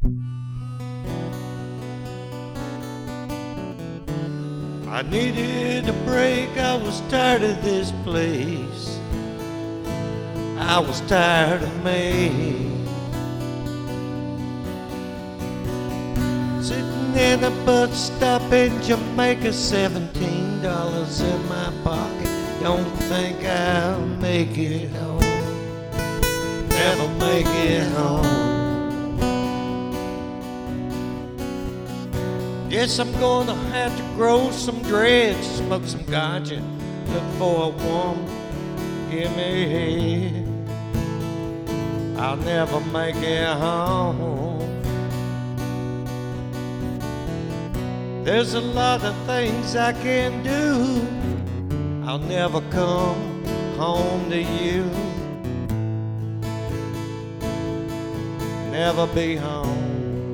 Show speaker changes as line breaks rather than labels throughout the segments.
I needed a break, I was tired of this place. I was tired of me. Sitting in a bus stop in Jamaica, $17 in my pocket. Don't think I'll make it home. Never make it home. Guess I'm gonna have to grow some dreads, smoke some ganja, look for a woman, give me head. I'll never make it home. There's a lot of things I can do. I'll never come home to you. Never be home.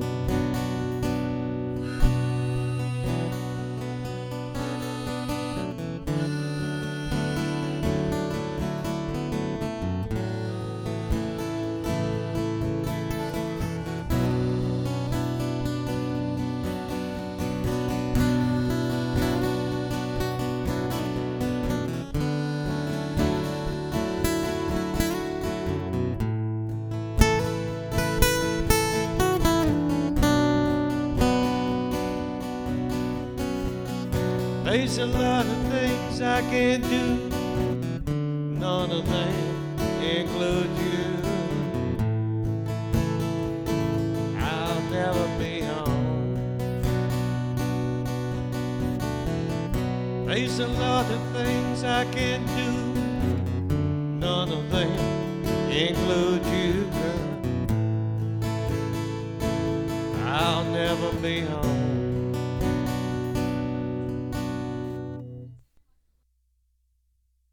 There's a lot of things I can do, none of them include you. I'll never be home. There's a lot of things I can do, none of them include you, girl. I'll never be home.